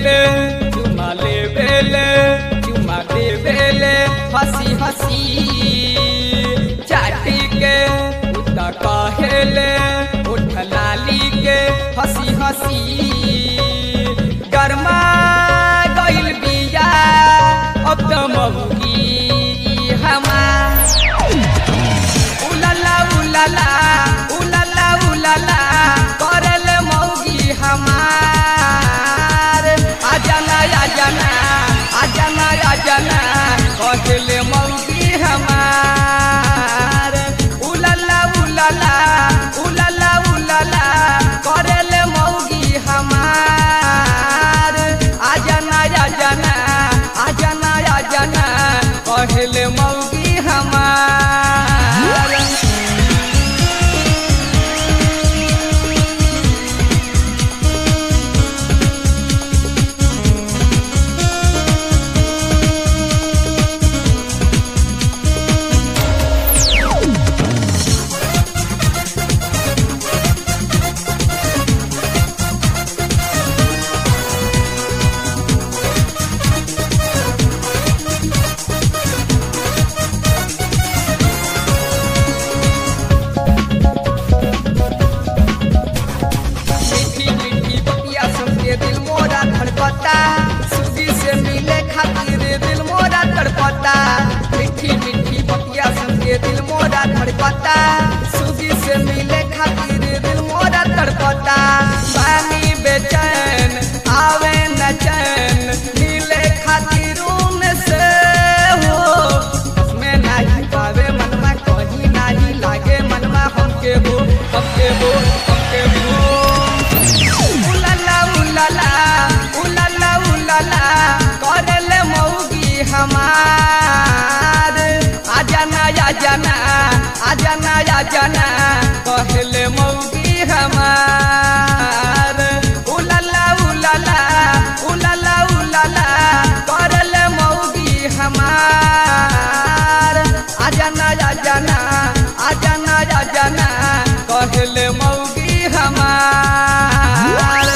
बेले चुमा ले बेले चुमा दे बेले हंसी हंसी चाटी के उता कहेले उठ लाली के हंसी हंसी गरमा गइल बिया अब त मौगी हमार उलाला उलाला उलाला उलाला करल मौगी हमार आजाना आजाना आजाना आजाना कहले मौगी हमार उलाला उलाला उलाला उलाला करल मौगी हमार आजाना आजाना आजाना आजाना कहले मौगी हमार सुधी से मिले खातिर दिल मोरा तड़पता मीठी मीठी बतिया सुन के दिल मोरा धड़कता सुधी से मिले खातिर दिल मोरा तड़पता पानी बेचैन आवे न चैन मिले खातिर उनसे हो उसमें नहीं पावे मनमा कहीं नहीं लागे मनमा हमके हो हमके हो हमके हो उलाला उलाला उलाला उलाला करल मौगी हमार आजाना आजाना आजाना आजाना कहले मौगी हमार उलाला उलाला उलाला उलाला करल मौगी हमार आजाना आजाना आजाना आजाना कहले मौगी हमार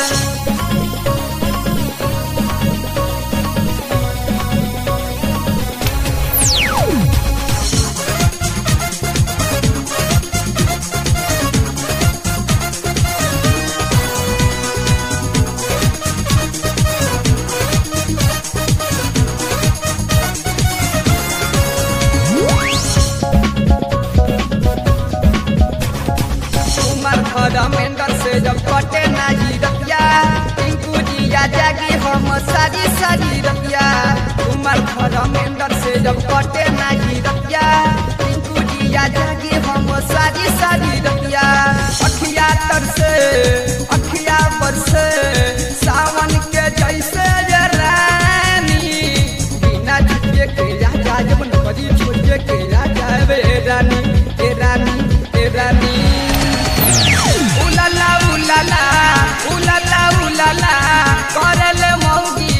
धर्मेंद्र से जब कटे नहीं रतिया टिंकू जिया जागी हम सारी सारी रतिया उमर धर्मेंद्र से जब कटे नहीं रतिया टिंकू जिया जागी हम सारी सारी रतिया अखिया तर से अखिया पर से सावन के जैसे रानी बिना छुए के जा जाए मन बड़ी छुए के जा जाए रानी ए रानी ए रानी उलाला उलाला उलाला उलाला करल मौगी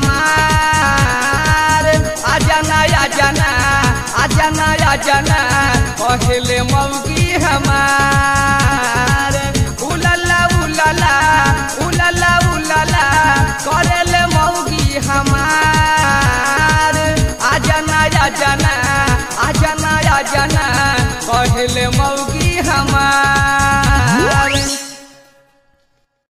हमार आजाना आजाना आजाना आजाना कहले मौगी हमार उलाला उलाला उलाला उलाला करल मौगी हमार आजाना आजाना आजाना आजाना कहले मौगी हमार।